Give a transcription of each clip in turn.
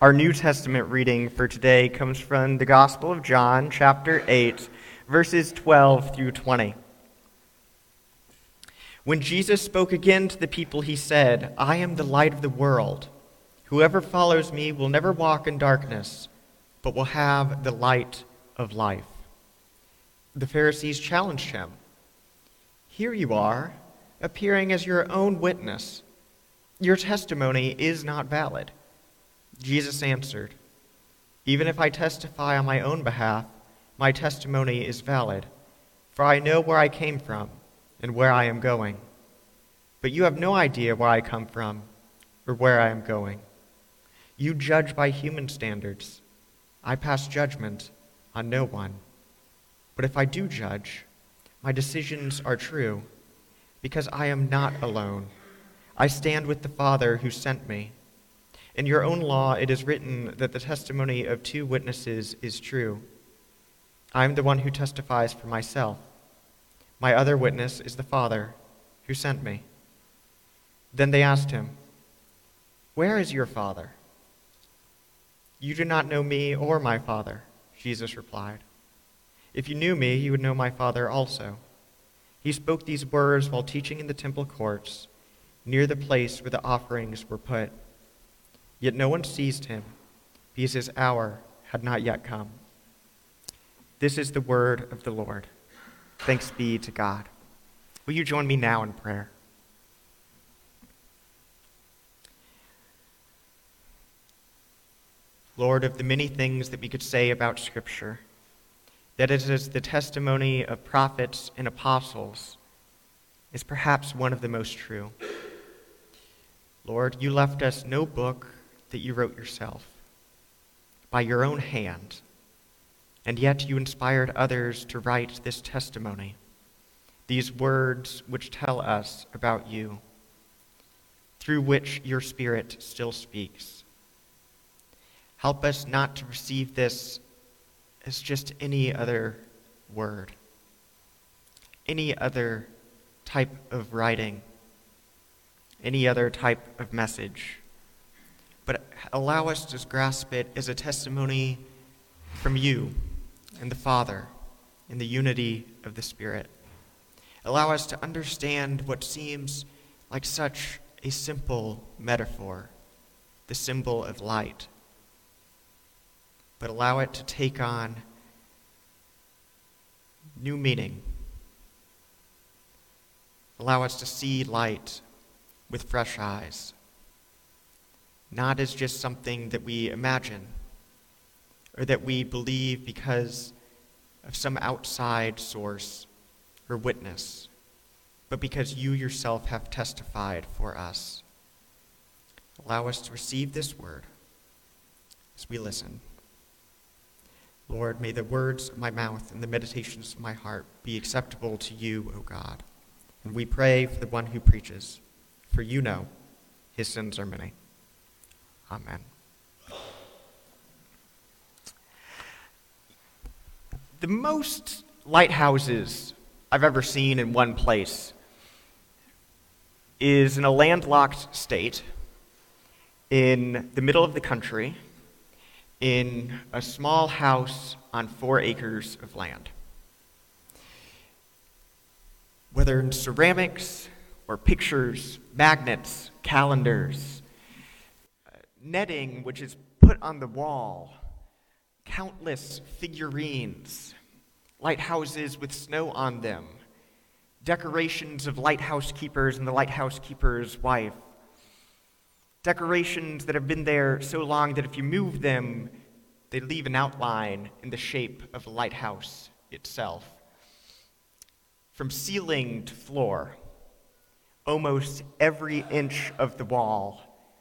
Our New Testament reading for today comes from the Gospel of John, chapter 8, verses 12 through 20. When Jesus spoke again to the people, he said, "I am the light of the world. Whoever follows me will never walk in darkness, but will have the light of life." The Pharisees challenged him. "Here you are, appearing as your own witness. Your testimony is not valid." Jesus answered, "Even if I testify on my own behalf, my testimony is valid, for I know where I came from and where I am going. But you have no idea where I come from or where I am going. You judge by human standards. I pass judgment on no one. But if I do judge, my decisions are true, because I am not alone. I stand with the Father who sent me. In your own law it is written that the testimony of two witnesses is true. I am the one who testifies for myself. My other witness is the Father who sent me." Then they asked him, "Where is your Father?" "You do not know me or my Father," Jesus replied. "If you knew me, you would know my Father also." He spoke these words while teaching in the temple courts, near the place where the offerings were put. Yet no one seized him, because his hour had not yet come. This is the word of the Lord. Thanks be to God. Will you join me now in prayer? Lord, of the many things that we could say about Scripture, that it is the testimony of prophets and apostles is perhaps one of the most true. Lord, you left us no book that you wrote yourself by your own hand, and yet you inspired others to write this testimony, these words which tell us about you, through which your Spirit still speaks. Help us not to receive this as just any other word, any other type of writing, any other type of message, but allow us to grasp it as a testimony from you and the Father in the unity of the Spirit. Allow us to understand what seems like such a simple metaphor, the symbol of light, but allow it to take on new meaning. Allow us to see light with fresh eyes, not as just something that we imagine or that we believe because of some outside source or witness, but because you yourself have testified for us. Allow us to receive this word as we listen. Lord, may the words of my mouth and the meditations of my heart be acceptable to you, O God. And we pray for the one who preaches, for you know his sins are many. Amen. The most lighthouses I've ever seen in one place is in a landlocked state in the middle of the country in a small house on 4 acres of land. Whether in ceramics or pictures, magnets, calendars, netting which is put on the wall, countless figurines, lighthouses with snow on them, decorations of lighthouse keepers and the lighthouse keeper's wife, decorations that have been there so long that if you move them, they leave an outline in the shape of the lighthouse itself. From ceiling to floor, almost every inch of the wall,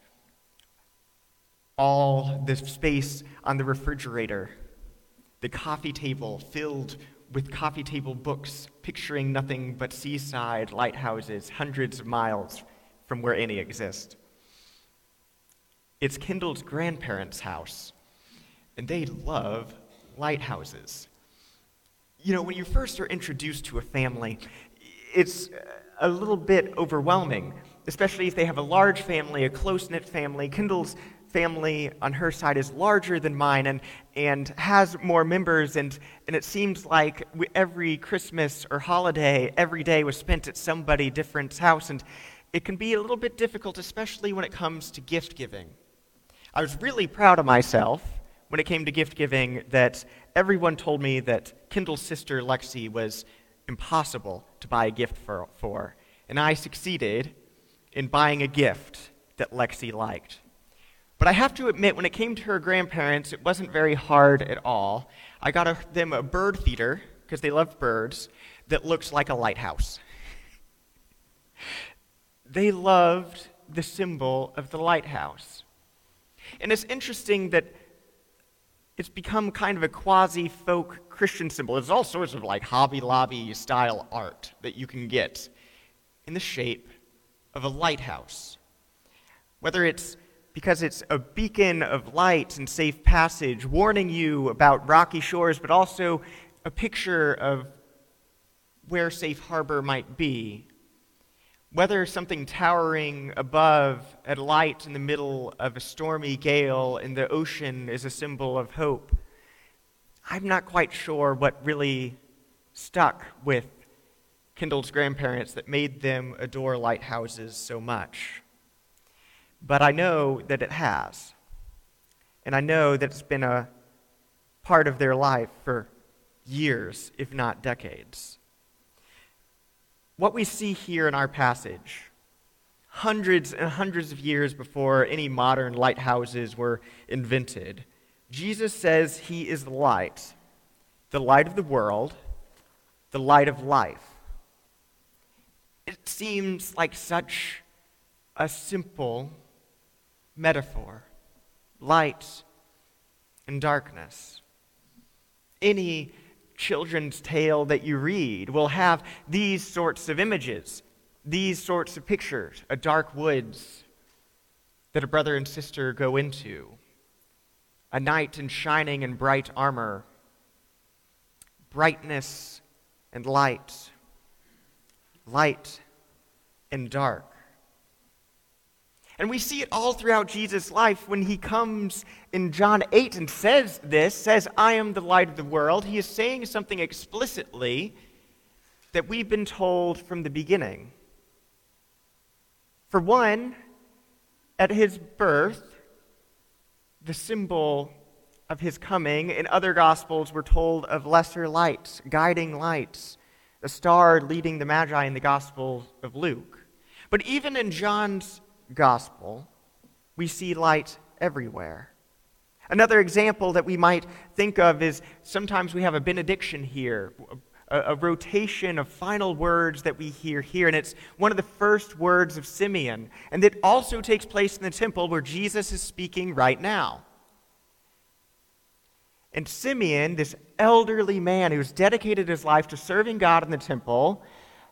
all the space on the refrigerator, the coffee table filled with coffee table books picturing nothing but seaside lighthouses hundreds of miles from where any exist. It's Kendall's grandparents' house, and they love lighthouses. You know, when you first are introduced to a family, it's a little bit overwhelming, especially if they have a large family, a close-knit family. Kendall's family on her side is larger than mine and has more members, and it seems like every Christmas or holiday, every day was spent at somebody different's house, and it can be a little bit difficult, especially when it comes to gift giving. I was really proud of myself when it came to gift giving that everyone told me that Kendall's sister Lexi was impossible to buy a gift for, and I succeeded in buying a gift that Lexi liked. But I have to admit, when it came to her grandparents, it wasn't very hard at all. I got them a bird feeder, because they loved birds, that looks like a lighthouse. They loved the symbol of the lighthouse. And it's interesting that it's become kind of a quasi-folk Christian symbol. There's all sorts of like Hobby Lobby style art that you can get in the shape of a lighthouse. Whether it's because it's a beacon of light and safe passage, warning you about rocky shores, but also a picture of where safe harbor might be. Whether something towering above at light in the middle of a stormy gale in the ocean is a symbol of hope, I'm not quite sure what really stuck with Kendall's grandparents that made them adore lighthouses so much. But I know that it has. And I know that it's been a part of their life for years, if not decades. What we see here in our passage, hundreds and hundreds of years before any modern lighthouses were invented, Jesus says he is the light of the world, the light of life. It seems like such a simple metaphor, light and darkness. Any children's tale that you read will have these sorts of images, these sorts of pictures: a dark woods that a brother and sister go into, a knight in shining and bright armor, brightness and light, light and dark. And we see it all throughout Jesus' life. When he comes in John 8 and says, I am the light of the world, he is saying something explicitly that we've been told from the beginning. For one, at his birth, the symbol of his coming, in other Gospels we're told of lesser lights, guiding lights, a star leading the Magi in the Gospel of Luke. But even in John's Gospel, we see light everywhere. Another example that we might think of is sometimes we have a benediction here, a rotation of final words that we hear here, and it's one of the first words of Simeon, and it also takes place in the temple where Jesus is speaking right now. And Simeon, this elderly man who's dedicated his life to serving God in the temple,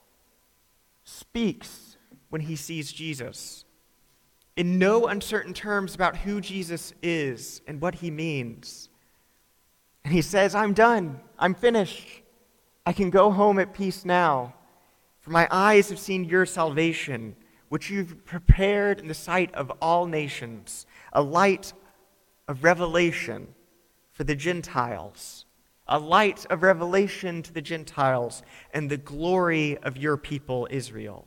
speaks when he sees Jesus in no uncertain terms about who Jesus is and what he means. And he says, I'm done. I'm finished. I can go home at peace now. For my eyes have seen your salvation, which you've prepared in the sight of all nations, a light of revelation for the Gentiles, a light of revelation to the Gentiles, and the glory of your people Israel.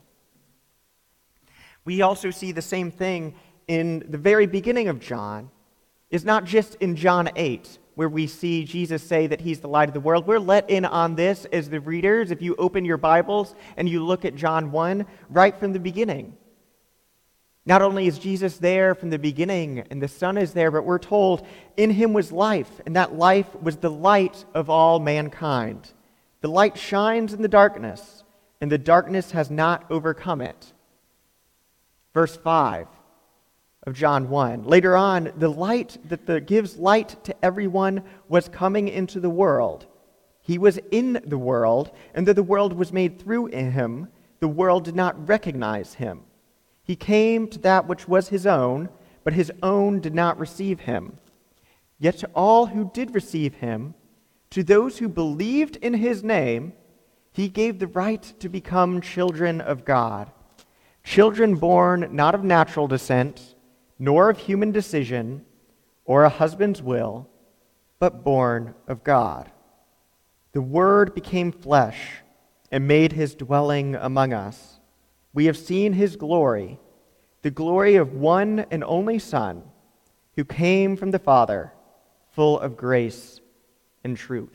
We also see the same thing in the very beginning of John. It's not just in John 8 where we see Jesus say that he's the light of the world. We're let in on this as the readers if you open your Bibles and you look at John 1 right from the beginning. Not only is Jesus there from the beginning and the Son is there, but we're told in him was life, and that life was the light of all mankind. The light shines in the darkness, and the darkness has not overcome it. Verse 5 of John 1. Later on, the light that gives light to everyone was coming into the world. He was in the world, and though the world was made through him, the world did not recognize him. He came to that which was his own, but his own did not receive him. Yet to all who did receive him, to those who believed in his name, he gave the right to become children of God. Children born not of natural descent, nor of human decision or a husband's will, but born of God. The Word became flesh and made his dwelling among us. We have seen his glory, the glory of one and only Son, who came from the Father, full of grace and truth.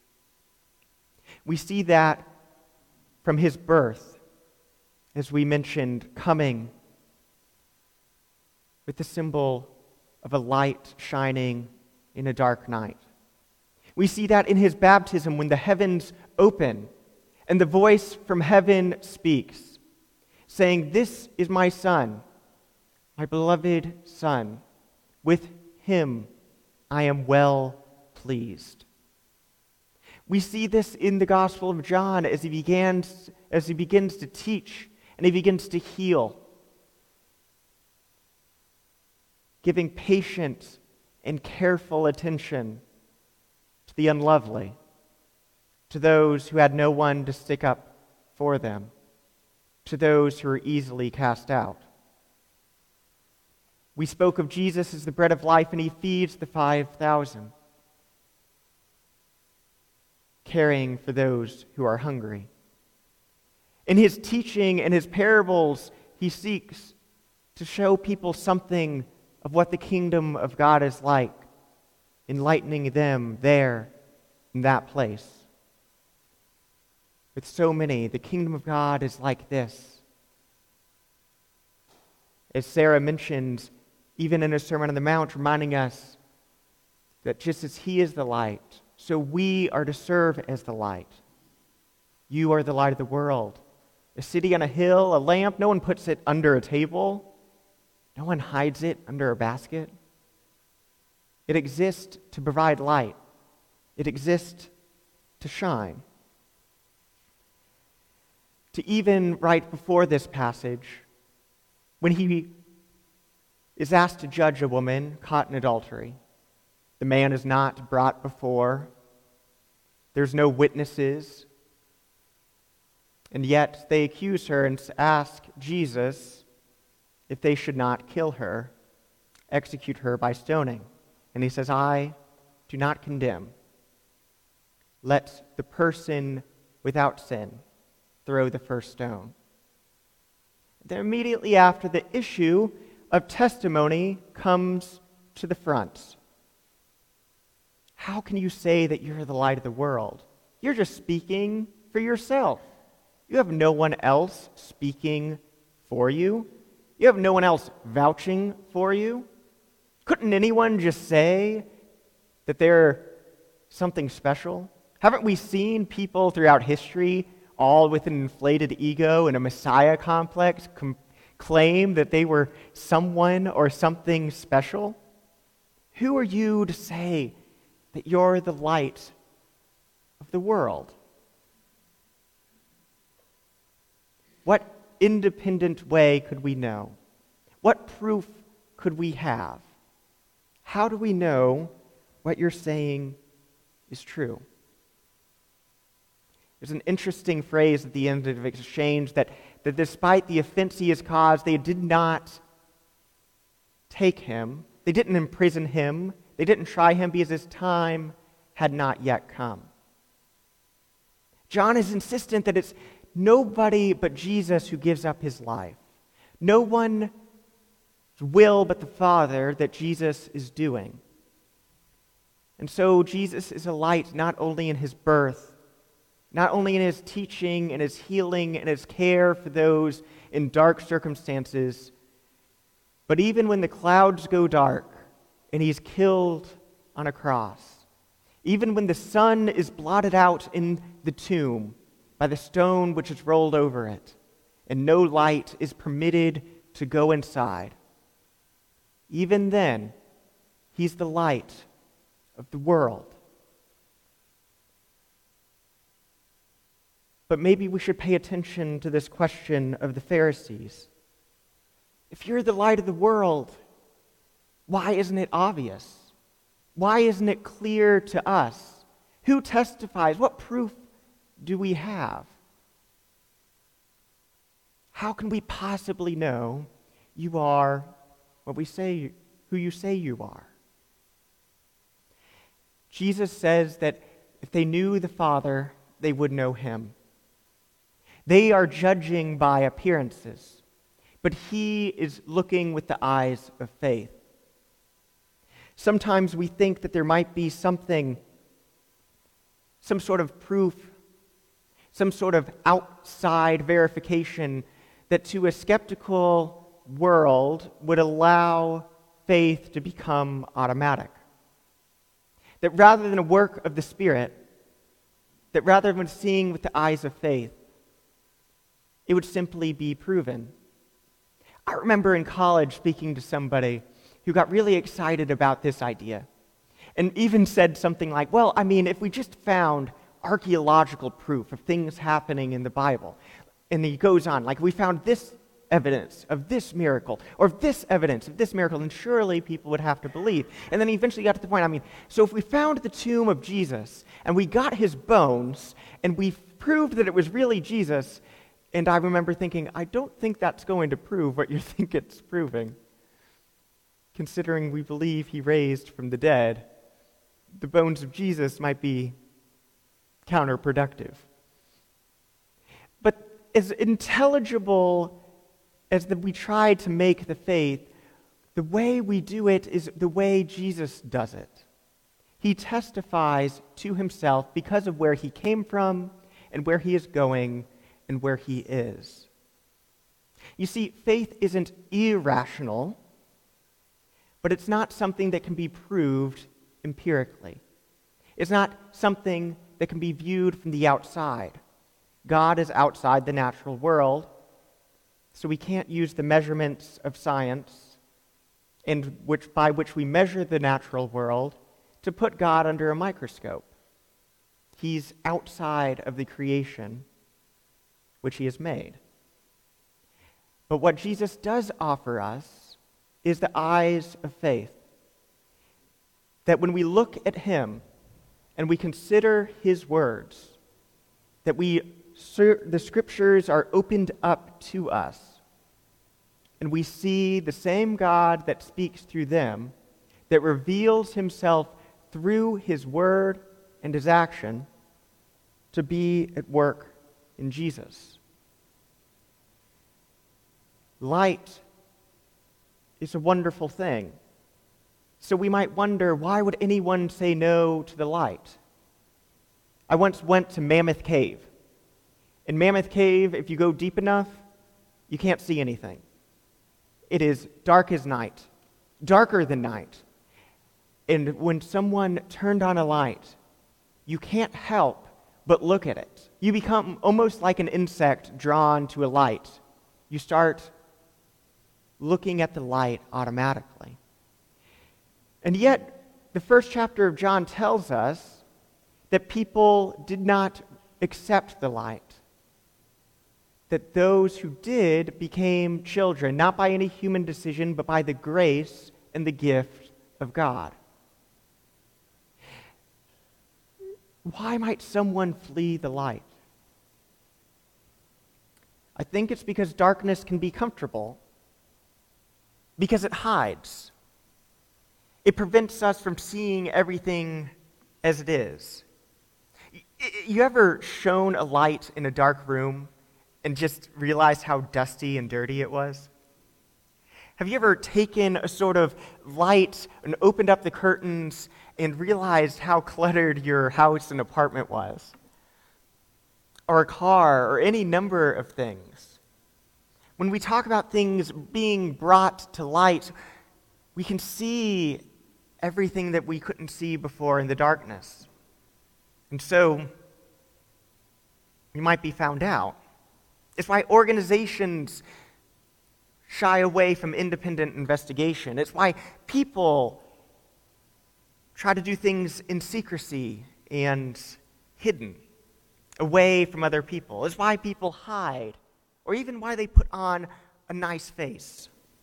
We see that from his birth, as we mentioned, coming with the symbol of a light shining in a dark night. We see that in his baptism when the heavens open and the voice from heaven speaks, saying, "This is my Son, my beloved Son. With him I am well pleased." We see this in the Gospel of John as he begins to teach and he begins to heal, giving patient and careful attention to the unlovely, to those who had no one to stick up for them, to those who were easily cast out. We spoke of Jesus as the bread of life, and he feeds the 5,000, caring for those who are hungry. In his teaching and his parables, he seeks to show people something of what the kingdom of God is like, enlightening them there in that place. With so many, the kingdom of God is like this. As Sarah mentioned, even in a Sermon on the Mount, reminding us that just as he is the light, so we are to serve as the light. You are the light of the world. A city on a hill, a lamp, no one puts it under a table. No one hides it under a basket. It exists to provide light. It exists to shine. To even right before this passage, when he is asked to judge a woman caught in adultery, the man is not brought before. There's no witnesses. And yet they accuse her and ask Jesus if they should not kill her, execute her by stoning. And he says, "I do not condemn. Let the person without sin throw the first stone." Then immediately after, the issue of testimony comes to the front. How can you say that you're the light of the world? You're just speaking for yourself. You have no one else speaking for you. You have no one else vouching for you. Couldn't anyone just say that they're something special? Haven't we seen people throughout history, all with an inflated ego and a messiah complex, claim that they were someone or something special? Who are you to say that you're the light of the world? What independent way could we know? What proof could we have? How do we know what you're saying is true? There's an interesting phrase at the end of the exchange that despite the offense he has caused, they did not take him. They didn't imprison him. They didn't try him because his time had not yet come. John is insistent that it's nobody but Jesus who gives up his life. No one's will but the Father that Jesus is doing. And so Jesus is a light not only in his birth, not only in his teaching and his healing and his care for those in dark circumstances, but even when the clouds go dark and he's killed on a cross, even when the sun is blotted out in the tomb by the stone which is rolled over it, and no light is permitted to go inside, even then, he's the light of the world. But maybe we should pay attention to this question of the Pharisees. If you're the light of the world, why isn't it obvious? Why isn't it clear to us? Who testifies? What proof do we have? How can we possibly know you are who you say you are. Jesus says that if they knew the Father, they would know him. They are judging by appearances, but he is looking with the eyes of faith. Sometimes we think that there might be something, some sort of proof, some sort of outside verification that to a skeptical world would allow faith to become automatic. That rather than a work of the Spirit, that rather than seeing with the eyes of faith, it would simply be proven. I remember in college speaking to somebody who got really excited about this idea and even said something like, well, I mean, if we just found archaeological proof of things happening in the Bible, and he goes on, like we found this evidence of this miracle, or this evidence of this miracle, then surely people would have to believe. And then he eventually got to the point, I mean, so if we found the tomb of Jesus, and we got his bones, and we proved that it was really Jesus, and I remember thinking, I don't think that's going to prove what you think it's proving. Considering we believe he raised from the dead, the bones of Jesus might be counterproductive. But as intelligible as we try to make the faith, the way we do it is the way Jesus does it. He testifies to himself because of where he came from and where he is going and where he is. You see, faith isn't irrational, but it's not something that can be proved empirically. It's not something that can be viewed from the outside. God is outside the natural world, so we can't use the measurements of science by which we measure the natural world to put God under a microscope. He's outside of the creation which he has made. But what Jesus does offer us is the eyes of faith. That when we look at him and we consider his words, that the scriptures are opened up to us, and we see the same God that speaks through them, that reveals himself through his word and his action to be at work in Jesus. Light is a wonderful thing. So we might wonder, why would anyone say no to the light? I once went to Mammoth Cave. In Mammoth Cave, if you go deep enough, you can't see anything. It is dark as night, darker than night. And when someone turned on a light, you can't help but look at it. You become almost like an insect drawn to a light. You start looking at the light automatically. And yet, the first chapter of John tells us that people did not accept the light. That those who did became children, not by any human decision, but by the grace and the gift of God. Why might someone flee the light? I think it's because darkness can be comfortable, because it hides. It prevents us from seeing everything as it is. You ever shone a light in a dark room and just realized how dusty and dirty it was? Have you ever taken a sort of light and opened up the curtains and realized how cluttered your house and apartment was? Or a car, or any number of things. When we talk about things being brought to light, we can see everything that we couldn't see before in the darkness. And so, we might be found out. It's why organizations shy away from independent investigation. It's why people try to do things in secrecy and hidden, away from other people. It's why people hide, or even why they put on a nice face,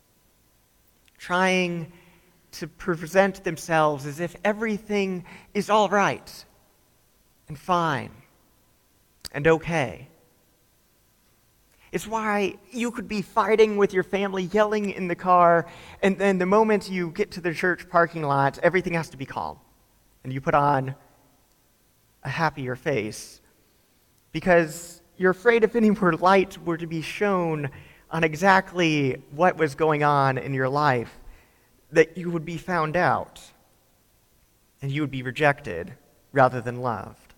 trying to present themselves as if everything is all right and fine and okay. It's why you could be fighting with your family, yelling in the car, and then the moment you get to the church parking lot, everything has to be calm. And you put on a happier face because you're afraid if any more light were to be shown on exactly what was going on in your life, that you would be found out and you would be rejected rather than loved.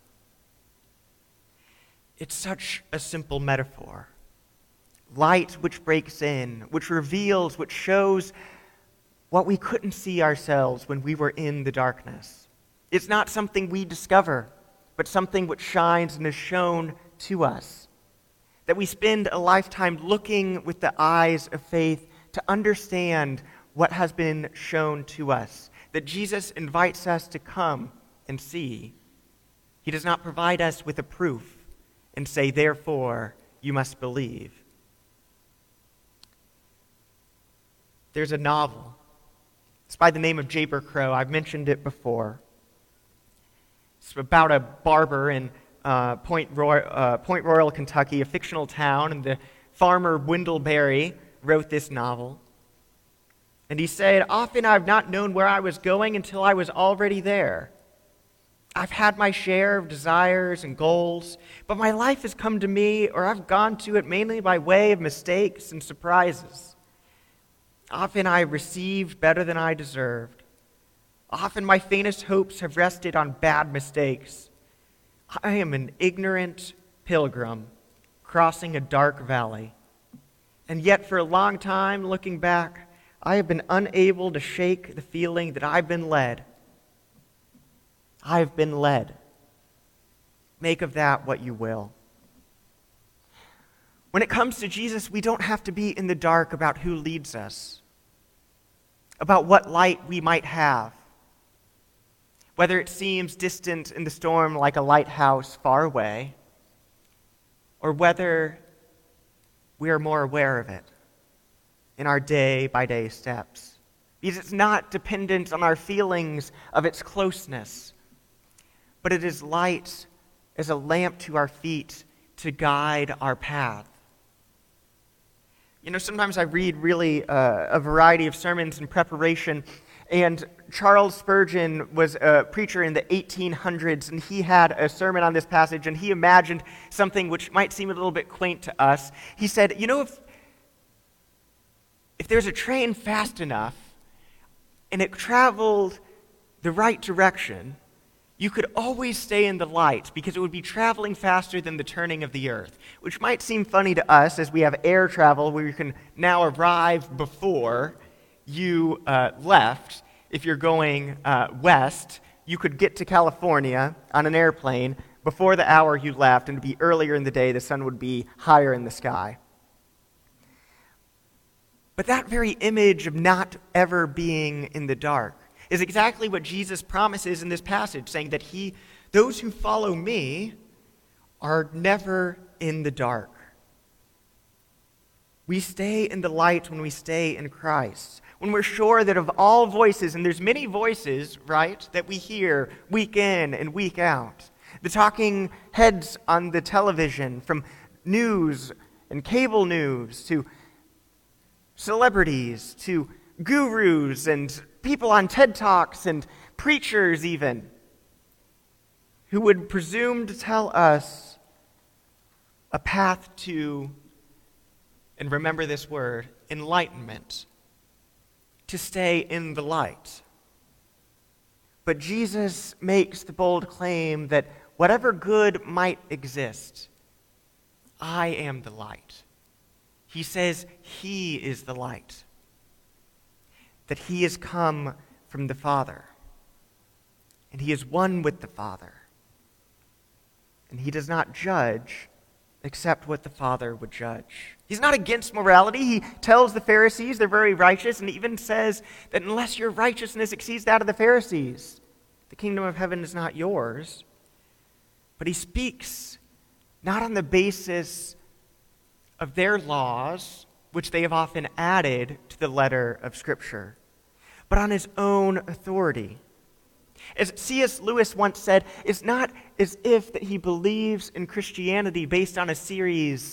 It's such a simple metaphor. Light which breaks in, which reveals, which shows what we couldn't see ourselves when we were in the darkness. It's not something we discover, but something which shines and is shown to us. That we spend a lifetime looking with the eyes of faith to understand what has been shown to us. That Jesus invites us to come and see. He does not provide us with a proof and say, therefore, you must believe. There's a novel. It's by the name of Jayber Crow. I've mentioned it before. It's about a barber in Point Royal, Kentucky, a fictional town, and the farmer Wendell Berry wrote this novel. And he said, often I've not known where I was going until I was already there. I've had my share of desires and goals, but my life has come to me, or I've gone to it mainly by way of mistakes and surprises. Often I received better than I deserved. Often my faintest hopes have rested on bad mistakes. I am an ignorant pilgrim crossing a dark valley. And yet for a long time, looking back, I have been unable to shake the feeling that I've been led. I've been led. Make of that what you will. When it comes to Jesus, we don't have to be in the dark about who leads us, about what light we might have, whether it seems distant in the storm like a lighthouse far away, or whether we are more aware of it in our day-by-day steps. Because it's not dependent on our feelings of its closeness, but it is light as a lamp to our feet to guide our path. You know, sometimes I read really a variety of sermons in preparation, and Charles Spurgeon was a preacher in the 1800s, and he had a sermon on this passage, and he imagined something which might seem a little bit quaint to us. He said, you know, if there's a train fast enough and it traveled the right direction, you could always stay in the light because it would be traveling faster than the turning of the earth, which might seem funny to us as we have air travel where you can now arrive before you left. If you're going west, you could get to California on an airplane before the hour you left, and it'd be earlier in the day, the sun would be higher in the sky. But that very image of not ever being in the dark is exactly what Jesus promises in this passage, saying that those who follow me are never in the dark. We stay in the light when we stay in Christ, when we're sure that of all voices, and there's many voices, right, that we hear week in and week out, the talking heads on the television, from news and cable news to celebrities to gurus and people on TED Talks and preachers even, who would presume to tell us a path to, and remember this word, enlightenment, to stay in the light. But Jesus makes the bold claim that whatever good might exist, I am the light. He says he is the light, that he has come from the Father, and he is one with the Father, and he does not judge except what the Father would judge. He's not against morality. He tells the Pharisees they're very righteous, and even says that unless your righteousness exceeds that of the Pharisees, the kingdom of heaven is not yours. But he speaks not on the basis of their laws, which they have often added to the letter of Scripture, but on his own authority. As C.S. Lewis once said, it's not as if that he believes in Christianity based on a series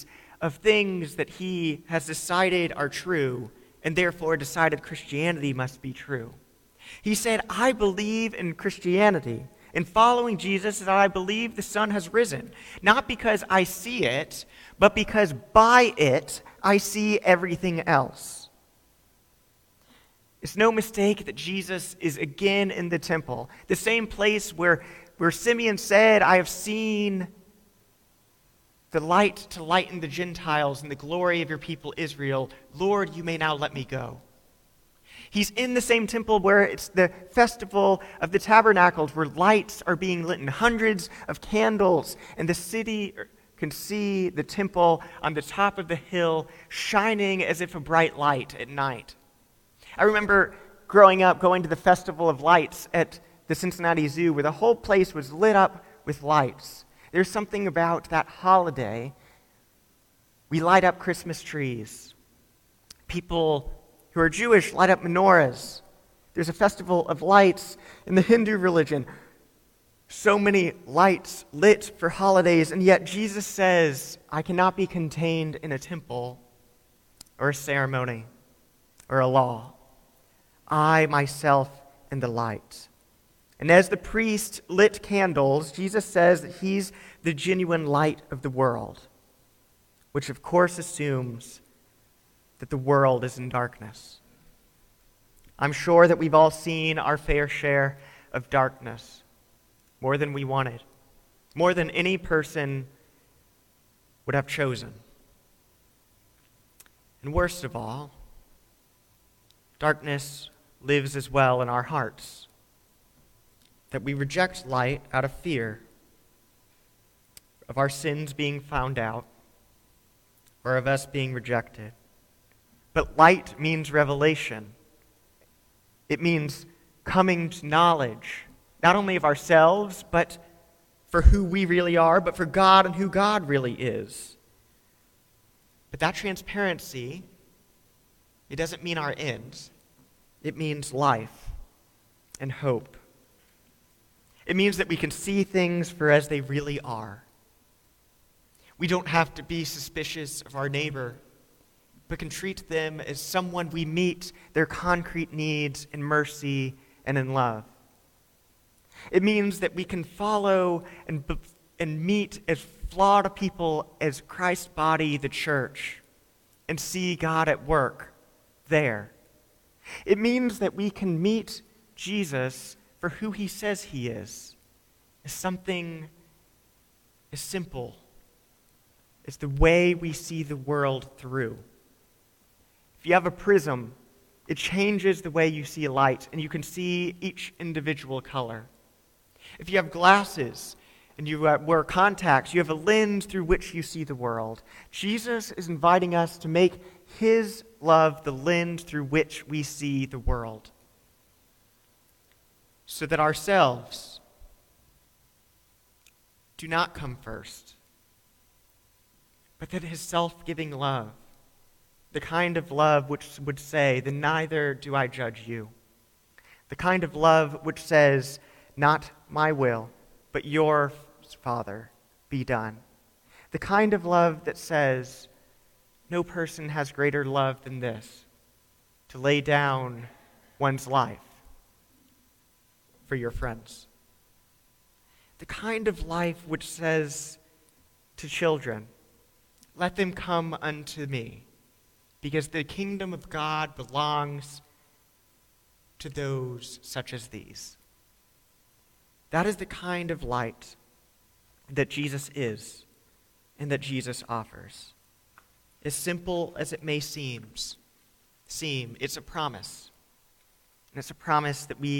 of things that he has decided are true, and therefore decided Christianity must be true. He said, I believe in Christianity, in following Jesus, that I believe the sun has risen, not because I see it, but because by it I see everything else. It's no mistake that Jesus is again in the temple, the same place where Simeon said, I have seen the light to lighten the Gentiles and the glory of your people Israel. Lord, you may now let me go. He's in the same temple where it's the festival of the tabernacles, where lights are being lit in hundreds of candles, and the city can see the temple on the top of the hill shining as if a bright light at night. I remember growing up going to the Festival of Lights at the Cincinnati Zoo, where the whole place was lit up with lights. There's something about that holiday. We light up Christmas trees. People who are Jewish light up menorahs. There's a festival of lights in the Hindu religion. So many lights lit for holidays, and yet Jesus says, I cannot be contained in a temple or a ceremony or a law. I myself am the light. And as the priest lit candles, Jesus says that he's the genuine light of the world, which of course assumes that the world is in darkness. I'm sure that we've all seen our fair share of darkness, more than we wanted, more than any person would have chosen. And worst of all, darkness lives as well in our hearts, that we reject light out of fear of our sins being found out or of us being rejected. But light means revelation. It means coming to knowledge, not only of ourselves, but for who we really are, but for God and who God really is. But that transparency, it doesn't mean our end. It means life and hope. It means that we can see things for as they really are. We don't have to be suspicious of our neighbor, but can treat them as someone we meet their concrete needs in mercy and in love. It means that we can follow and meet as flawed a people as Christ's body, the church, and see God at work there. It means that we can meet Jesus for who he says he is something as simple as the way we see the world through. If you have a prism, it changes the way you see light, and you can see each individual color. If you have glasses and you wear contacts, you have a lens through which you see the world. Jesus is inviting us to make his love the lens through which we see the world, so that ourselves do not come first, but that his self-giving love, the kind of love which would say, then neither do I judge you, the kind of love which says, not my will, but your, Father, be done, the kind of love that says, no person has greater love than this, to lay down one's life for your friends. The kind of life which says to children, let them come unto me, because the kingdom of God belongs to those such as these. That is the kind of light that Jesus is and that Jesus offers. As simple as it may seem, it's a promise. And it's a promise that we